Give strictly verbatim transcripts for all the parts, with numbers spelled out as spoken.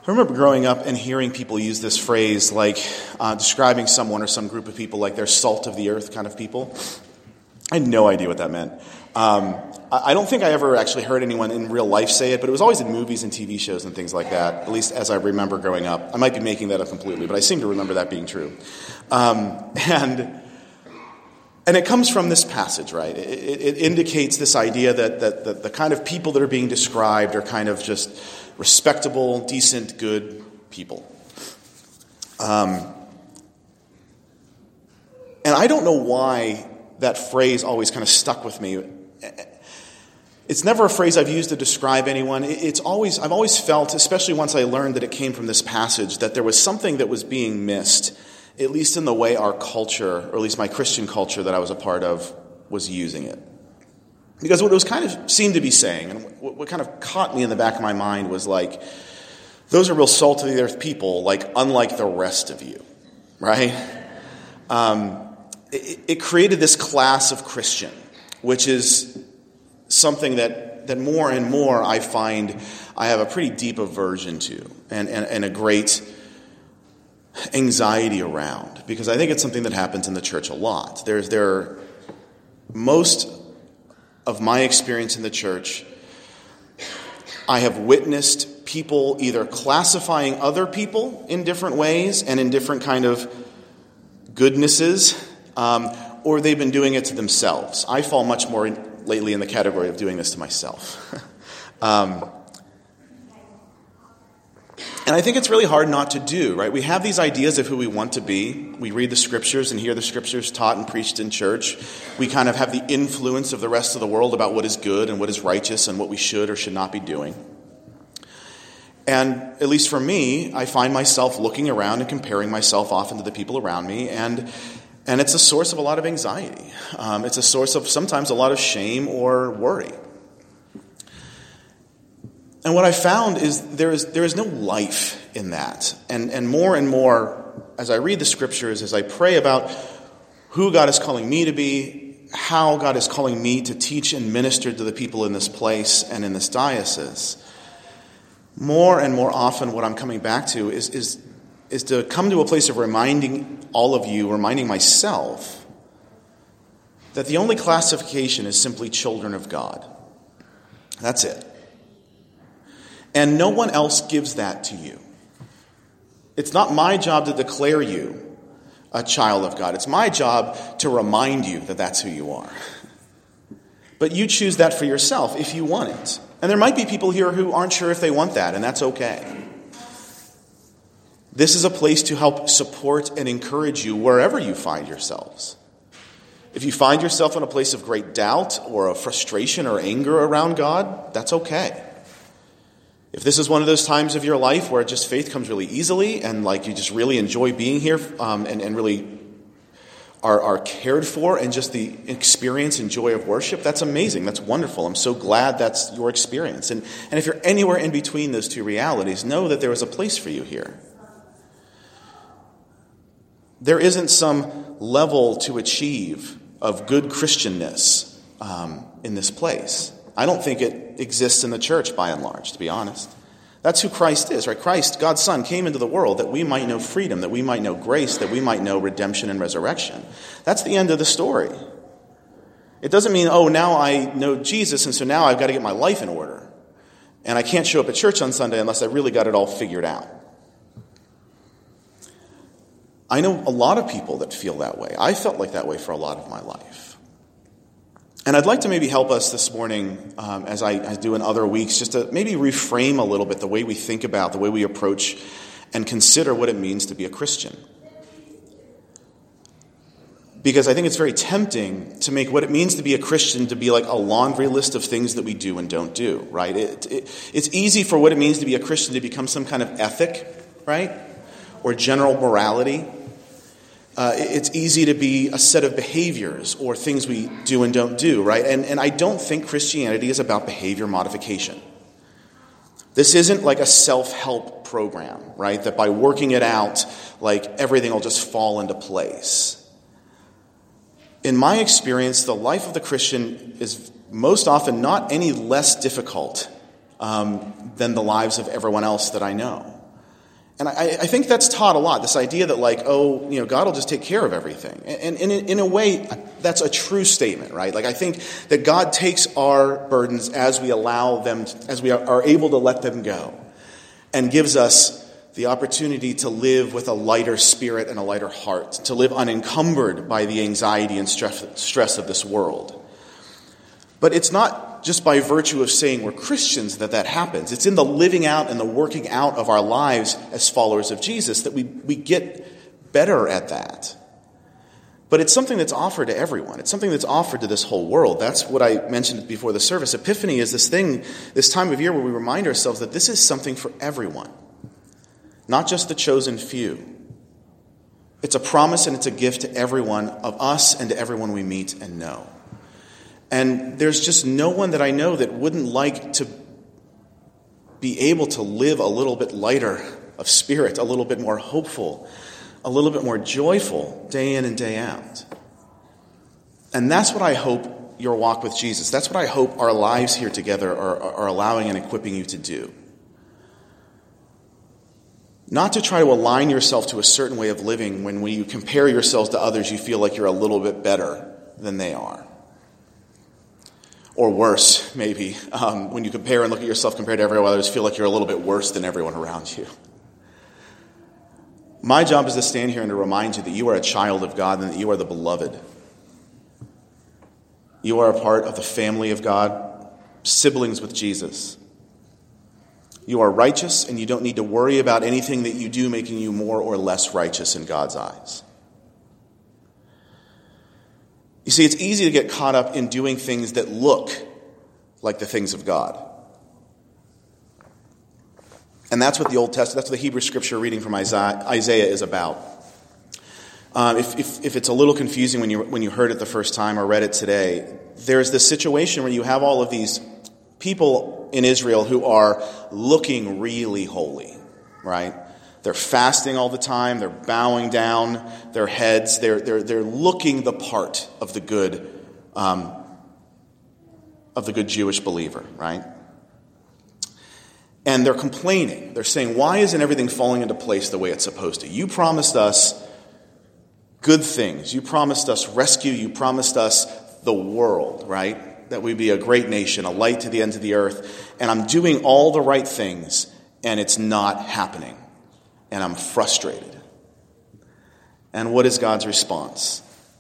I remember growing up and hearing people use this phrase, like uh, describing someone or some group of people like they're salt of the earth kind of people. I had no idea what that meant. Um, I, I don't think I ever actually heard anyone in real life say it, but it was always in movies and T V shows and things like that, at least as I remember growing up. I might be making that up completely, but I seem to remember that being true. Um, and and it comes from this passage, right? It, it, it indicates this idea that, that, that the kind of people that are being described are kind of just respectable, decent, good people. Um, and I don't know why that phrase always kind of stuck with me. It's never a phrase I've used to describe anyone. It's always, I've always felt, especially once I learned that it came from this passage, that there was something that was being missed, at least in the way our culture, or at least my Christian culture that I was a part of, was using it. Because what it was kind of seemed to be saying, and what, what kind of caught me in the back of my mind was like, those are real salt of the earth people, like unlike the rest of you, right? Um, it, it created this class of Christian, which is something that, that more and more I find I have a pretty deep aversion to, and, and, and a great anxiety around, because I think it's something that happens in the church a lot. There's there most of my experience in the church, I have witnessed people either classifying other people in different ways and in different kind of goodnesses, um, or they've been doing it to themselves. I fall much more in, lately in the category of doing this to myself. um, and I think it's really hard not to do, right? We have these ideas of who we want to be. We read the scriptures and hear the scriptures taught and preached in church. We kind of have the influence of the rest of the world about what is good and what is righteous and what we should or should not be doing. And at least for me, I find myself looking around and comparing myself often to the people around me, and and it's a source of a lot of anxiety. Um, it's a source of sometimes a lot of shame or worry. And what I found is there is there is no life in that. And and more and more, as I read the scriptures, as I pray about who God is calling me to be, how God is calling me to teach and minister to the people in this place and in this diocese, more and more often what I'm coming back to is is is to come to a place of reminding all of you, reminding myself, that the only classification is simply children of God. That's it. And no one else gives that to you. It's not my job to declare you a child of God. It's my job to remind you that that's who you are. But you choose that for yourself if you want it. And there might be people here who aren't sure if they want that, and that's okay. This is a place to help support and encourage you wherever you find yourselves. If you find yourself in a place of great doubt or of frustration or anger around God, that's okay. If this is one of those times of your life where just faith comes really easily and like you just really enjoy being here um, and, and really are, are cared for and just the experience and joy of worship, that's amazing. That's wonderful. I'm so glad that's your experience. And, and if you're anywhere in between those two realities, know that there is a place for you here. There isn't some level to achieve of good Christianness um, in this place. I don't think it exists in the church by and large, to be honest. That's who Christ is, right? Christ, God's Son, came into the world that we might know freedom, that we might know grace, that we might know redemption and resurrection. That's the end of the story. It doesn't mean, oh, now I know Jesus, and so now I've got to get my life in order. And I can't show up at church on Sunday unless I really got it all figured out. I know a lot of people that feel that way. I felt like that way for a lot of my life. And I'd like to maybe help us this morning, um, as I, I do in other weeks, just to maybe reframe a little bit the way we think about, the way we approach and consider what it means to be a Christian. Because I think it's very tempting to make what it means to be a Christian to be like a laundry list of things that we do and don't do, right? It, it, it's easy for what it means to be a Christian to become some kind of ethic, right? Or general morality. Uh, it's easy to be a set of behaviors or things we do and don't do, right? And, and I don't think Christianity is about behavior modification. This isn't like a self-help program, right? That by working it out, like everything will just fall into place. In my experience, the life of the Christian is most often not any less difficult um, than the lives of everyone else that I know. And I, I think that's taught a lot, this idea that, like, oh, you know, God will just take care of everything. And, and in, in a way, that's a true statement, right? Like, I think that God takes our burdens as we allow them, to, as we are, are able to let them go, and gives us the opportunity to live with a lighter spirit and a lighter heart, to live unencumbered by the anxiety and stress, stress of this world. But it's not just by virtue of saying we're Christians that that happens. It's in the living out and the working out of our lives as followers of Jesus that we, we get better at that. But it's something that's offered to everyone. It's something that's offered to this whole world. That's what I mentioned before the service. Epiphany is this thing, this time of year where we remind ourselves that this is something for everyone, not just the chosen few. It's a promise and it's a gift to everyone of us and to everyone we meet and know. And there's just no one that I know that wouldn't like to be able to live a little bit lighter of spirit, a little bit more hopeful, a little bit more joyful day in and day out. And that's what I hope your walk with Jesus, that's what I hope our lives here together are, are allowing and equipping you to do. Not to try to align yourself to a certain way of living when, when you compare yourselves to others, you feel like you're a little bit better than they are. Or worse, maybe, um, when you compare and look at yourself compared to everyone else, feel like you're a little bit worse than everyone around you. My job is to stand here and to remind you that you are a child of God and that you are the beloved. You are a part of the family of God, siblings with Jesus. You are righteous, and you don't need to worry about anything that you do making you more or less righteous in God's eyes. You see, it's easy to get caught up in doing things that look like the things of God. And that's what the Old Testament, that's what the Hebrew scripture reading from Isaiah, Isaiah is about. Um, if, if, if it's a little confusing when you, when you heard it the first time or read it today, there's this situation where you have all of these people in Israel who are looking really holy, right? They're fasting all the time. They're bowing down their heads. They're they're they're looking the part of the good, um, of the good Jewish believer, right? And they're complaining. They're saying, "Why isn't everything falling into place the way it's supposed to? You promised us good things. You promised us rescue. You promised us the world, right? That we'd be a great nation, a light to the ends of the earth. And I'm doing all the right things, and it's not happening." And I'm frustrated. And what is God's response?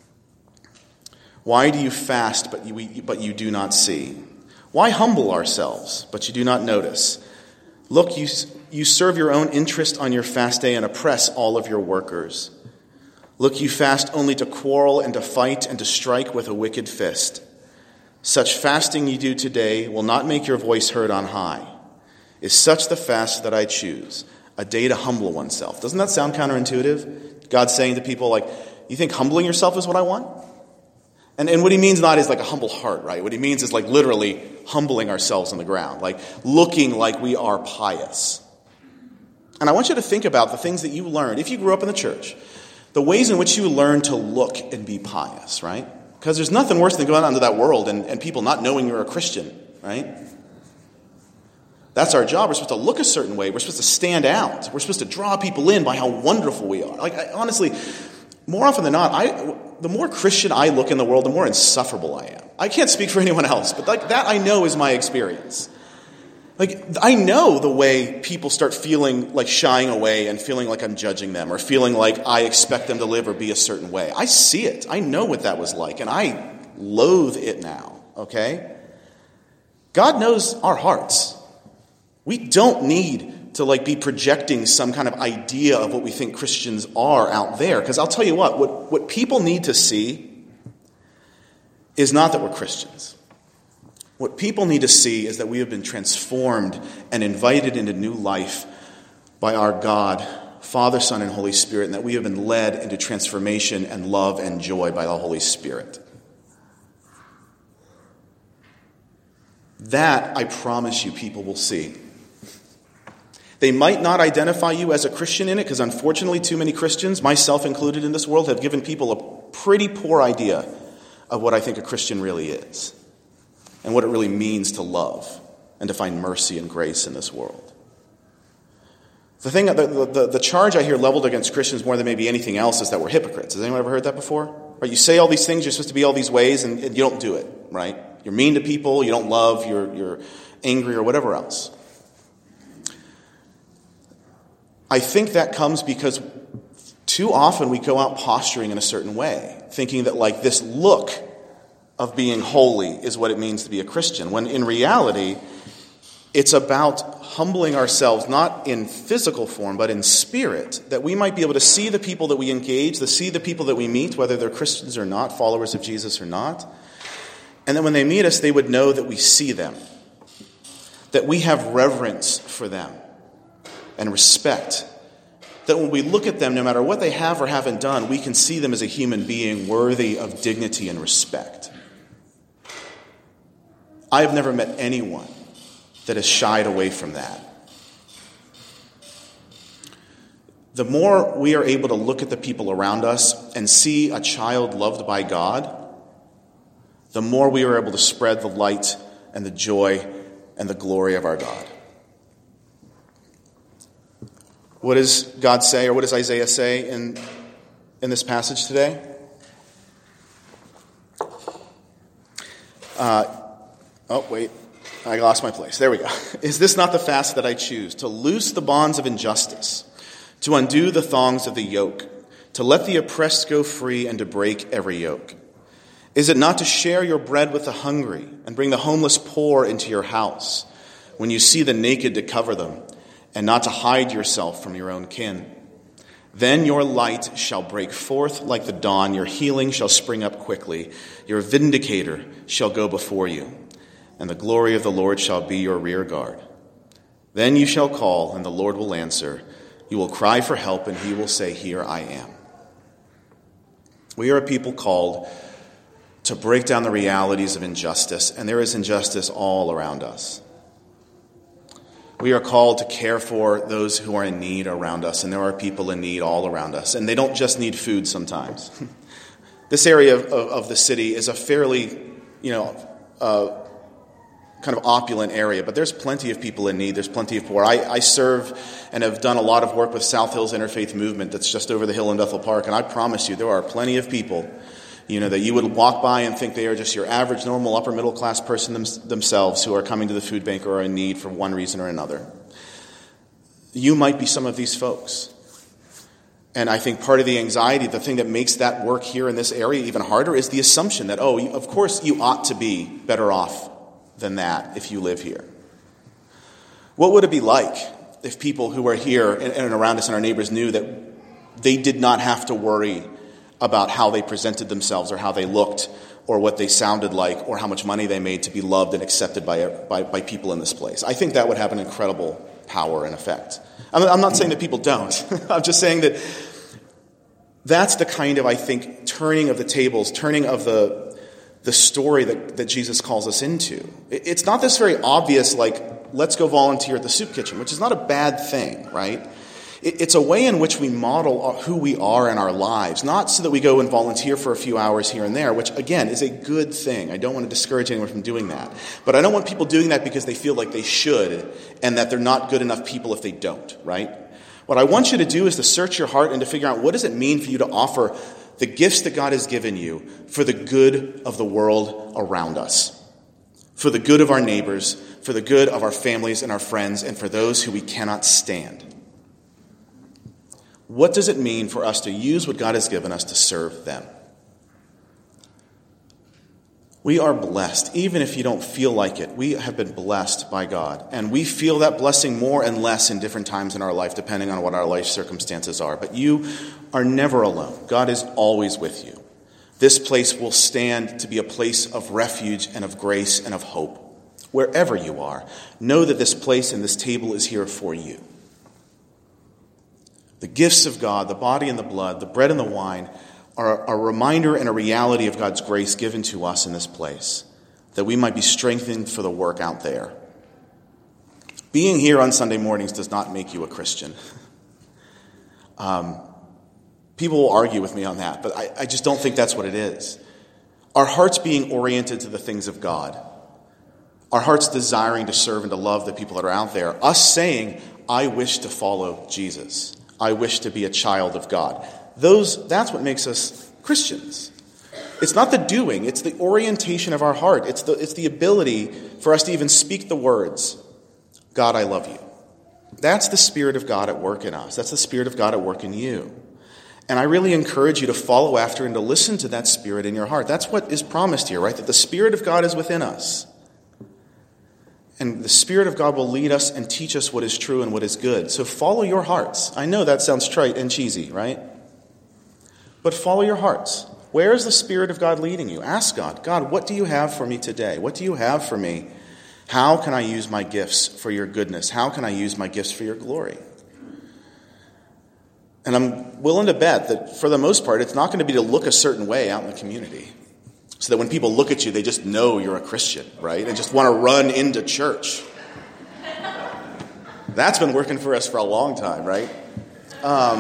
Why do you fast, but you, but you do not see? Why humble ourselves, but you do not notice? Look, you, you serve your own interest on your fast day and oppress all of your workers. Look, you fast only to quarrel and to fight and to strike with a wicked fist. Such fasting you do today will not make your voice heard on high. Is such the fast that I choose? A day to humble oneself. Doesn't that sound counterintuitive? God's saying to people, like, you think humbling yourself is what I want? And, and what he means not is like a humble heart, right? What he means is like literally humbling ourselves on the ground, like looking like we are pious. And I want you to think about the things that you learned, if you grew up in the church, the ways in which you learned to look and be pious, right? Because there's nothing worse than going out into that world and, and people not knowing you're a Christian, right? That's our job. We're supposed to look a certain way. We're supposed to stand out. We're supposed to draw people in by how wonderful we are. Like, I, honestly, more often than not, I, the more Christian I look in the world, the more insufferable I am. I can't speak for anyone else, but like that I know is my experience. Like, I know the way people start feeling like shying away and feeling like I'm judging them or feeling like I expect them to live or be a certain way. I see it. I know what that was like, and I loathe it now, okay? God knows our hearts. We don't need to like be projecting some kind of idea of what we think Christians are out there. Because I'll tell you what, what, what people need to see is not that we're Christians. What people need to see is that we have been transformed and invited into new life by our God, Father, Son, and Holy Spirit, and that we have been led into transformation and love and joy by the Holy Spirit. That, I promise you, people will see. They might not identify you as a Christian in it, because unfortunately too many Christians, myself included in this world, have given people a pretty poor idea of what I think a Christian really is and what it really means to love and to find mercy and grace in this world. The thing, the, the, the charge I hear leveled against Christians more than maybe anything else is that we're hypocrites. Has anyone ever heard that before? Right? You say all these things, you're supposed to be all these ways, and, and you don't do it, right? You're mean to people, you don't love, you're, you're angry, or whatever else. I think that comes because too often we go out posturing in a certain way, thinking that like this look of being holy is what it means to be a Christian, when in reality, it's about humbling ourselves, not in physical form, but in spirit, that we might be able to see the people that we engage, to see the people that we meet, whether they're Christians or not, followers of Jesus or not. And then when they meet us, they would know that we see them, that we have reverence for them and respect, that when we look at them, no matter what they have or haven't done, we can see them as a human being worthy of dignity and respect. I have never met anyone that has shied away from that. The more we are able to look at the people around us and see a child loved by God, the more we are able to spread the light and the joy and the glory of our God. What does God say, or what does Isaiah say in, in this passage today? Uh, oh, wait. I lost my place. There we go. Is this not the fast that I choose? To loose the bonds of injustice, to undo the thongs of the yoke, to let the oppressed go free, and to break every yoke? Is it not to share your bread with the hungry and bring the homeless poor into your house, when you see the naked to cover them, and not to hide yourself from your own kin? Then your light shall break forth like the dawn, your healing shall spring up quickly, your vindicator shall go before you, and the glory of the Lord shall be your rear guard. Then you shall call, and the Lord will answer. You will cry for help, and he will say, here I am. We are a people called to break down the realities of injustice, and there is injustice all around us. We are called to care for those who are in need around us, and there are people in need all around us, and they don't just need food sometimes. This area of, of, of the city is a fairly, you know, uh, kind of opulent area, but there's plenty of people in need. There's plenty of poor. I, I serve and have done a lot of work with South Hills Interfaith Movement that's just over the hill in Bethel Park, and I promise you there are plenty of people, you know, that you would walk by and think they are just your average, normal, upper middle class person them, themselves who are coming to the food bank or are in need for one reason or another. You might be some of these folks. And I think part of the anxiety, the thing that makes that work here in this area even harder, is the assumption that, oh, of course you ought to be better off than that if you live here. What would it be like if people who are here and, and around us and our neighbors knew that they did not have to worry about how they presented themselves or how they looked or what they sounded like or how much money they made to be loved and accepted by, by, by people in this place? I think that would have an incredible power and effect. I'm, I'm not saying that people don't. I'm just saying that that's the kind of, I think, turning of the tables, turning of the the story that, that Jesus calls us into. It's not this very obvious, like, let's go volunteer at the soup kitchen, which is not a bad thing, right? It's a way in which we model who we are in our lives, not so that we go and volunteer for a few hours here and there, which, again, is a good thing. I don't want to discourage anyone from doing that. But I don't want people doing that because they feel like they should and that they're not good enough people if they don't, right? What I want you to do is to search your heart and to figure out, what does it mean for you to offer the gifts that God has given you for the good of the world around us, for the good of our neighbors, for the good of our families and our friends, and for those who we cannot stand? What does it mean for us to use what God has given us to serve them? We are blessed. Even if you don't feel like it, we have been blessed by God. And we feel that blessing more and less in different times in our life, depending on what our life circumstances are. But you are never alone. God is always with you. This place will stand to be a place of refuge and of grace and of hope. Wherever you are, know that this place and this table is here for you. The gifts of God, the body and the blood, the bread and the wine, are a reminder and a reality of God's grace given to us in this place, that we might be strengthened for the work out there. Being here on Sunday mornings does not make you a Christian. Um, people will argue with me on that, but I, I just don't think that's what it is. Our hearts being oriented to the things of God, our hearts desiring to serve and to love the people that are out there, us saying, I wish to follow Jesus. I wish to be a child of God. Those, that's what makes us Christians. It's not the doing, it's the orientation of our heart. It's the, it's the ability for us to even speak the words, God, I love you. That's the Spirit of God at work in us. That's the Spirit of God at work in you. And I really encourage you to follow after and to listen to that Spirit in your heart. That's what is promised here, right? That the Spirit of God is within us. And the Spirit of God will lead us and teach us what is true and what is good. So follow your hearts. I know that sounds trite and cheesy, right? But follow your hearts. Where is the Spirit of God leading you? Ask God, God, what do you have for me today? What do you have for me? How can I use my gifts for your goodness? How can I use my gifts for your glory? And I'm willing to bet that for the most part, it's not going to be to look a certain way out in the community. So that when people look at you, they just know you're a Christian, right? And just want to run into church. That's been working for us for a long time, right? Um,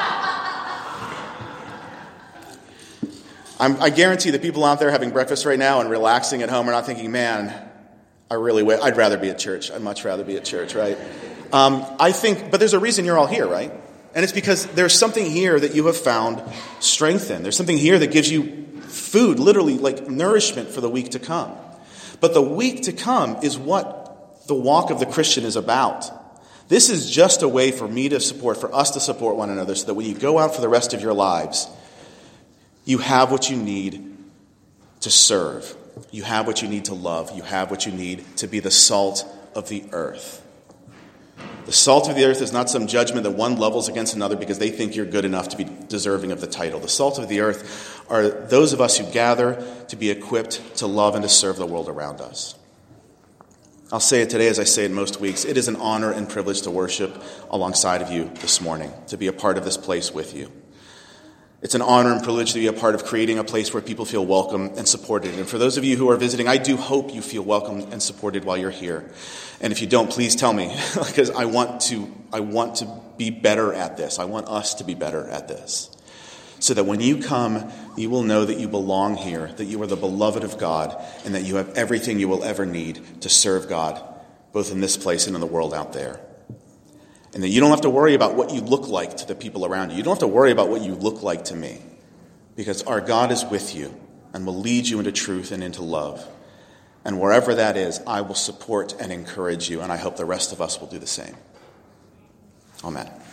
I'm, I guarantee the people out there having breakfast right now and relaxing at home are not thinking, man, I really wish, I'd rather be at church. I'd much rather be at church, right? Um, I think, but there's a reason you're all here, right? And it's because there's something here that you have found strength in. There's something here that gives you food, literally like nourishment for the week to come. But the week to come is what the walk of the Christian is about. This is just a way for me to support, for us to support one another, so that when you go out for the rest of your lives, you have what you need to serve. You have what you need to love. You have what you need to be the salt of the earth. The salt of the earth is not some judgment that one levels against another because they think you're good enough to be deserving of the title. The salt of the earth are those of us who gather to be equipped to love and to serve the world around us. I'll say it today as I say it most weeks. It is an honor and privilege to worship alongside of you this morning, to be a part of this place with you. It's an honor and privilege to be a part of creating a place where people feel welcome and supported. And for those of you who are visiting, I do hope you feel welcome and supported while you're here. And if you don't, please tell me, because I want to I want to be better at this. I want us to be better at this. So that when you come, you will know that you belong here, that you are the beloved of God, and that you have everything you will ever need to serve God, both in this place and in the world out there. And that you don't have to worry about what you look like to the people around you. You don't have to worry about what you look like to me. Because our God is with you and will lead you into truth and into love. And wherever that is, I will support and encourage you. And I hope the rest of us will do the same. Amen.